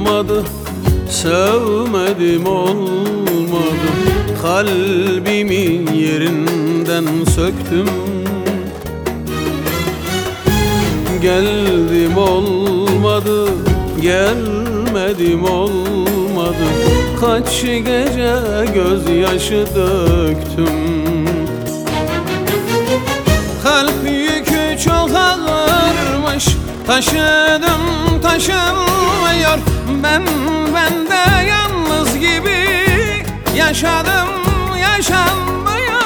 olmadı, sevmedim olmadı. Kalbimi yerinden söktüm, geldim olmadı, gelmedim olmadı. Kaç gece gözyaşı döktüm. Kalp yükü çok ağırmış, taşıdım taşınmıyor. Ben de yalnız gibi yaşadım, yaşanmıyor.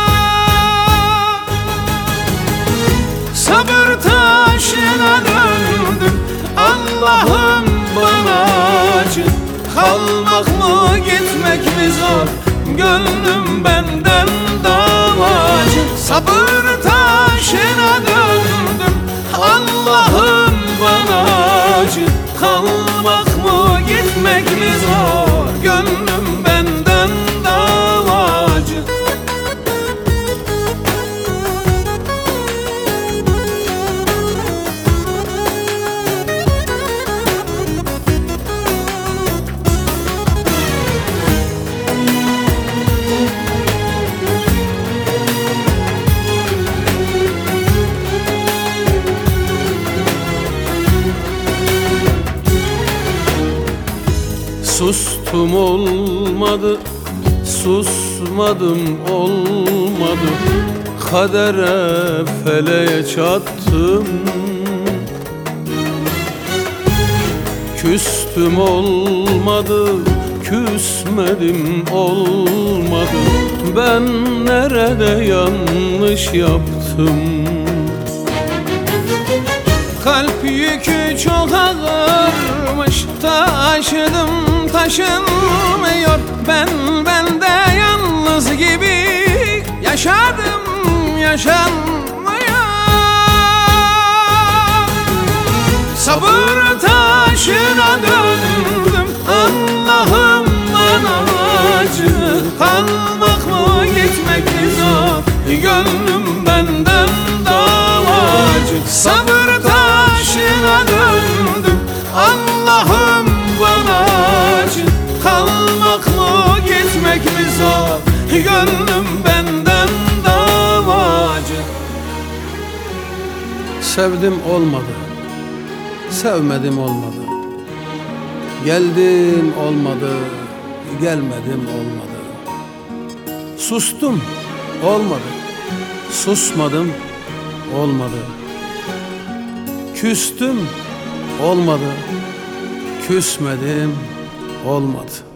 Sabır taşına döndüm, Allah'ım bana acı. Kalmak mı gitmek mi zor, gönlüm benden davacı. Sabır taşına döndüm, Allah'ım bana acı. Kalmak mı gitmek mi zor, gönlüm benden davacı. Sustum olmadı, susmadım olmadı. Kadere feleğe çattım. Küstüm olmadı, küsmedim olmadı. Ben nerede yanlış yaptım? Kalp yükü çok ağırmış, taşıdım taşınmıyor. Ben de yalnız gibi yaşadım, yaşanmıyor. Sabır taşına döndüm, Allah'ım bana acı. Kalmak mı gitmek mi zor, gönlüm benden davacı. Sabır taşına döndüm, Allah'ım bana acı. Kalmak mı gitmek mi zor, gönlüm benden davacı. Sevdim olmadı, sevmedim olmadı. Geldim olmadı, gelmedim olmadı. Sustum olmadı, susmadım olmadı. Küstüm olmadı, küsmedim olmadı.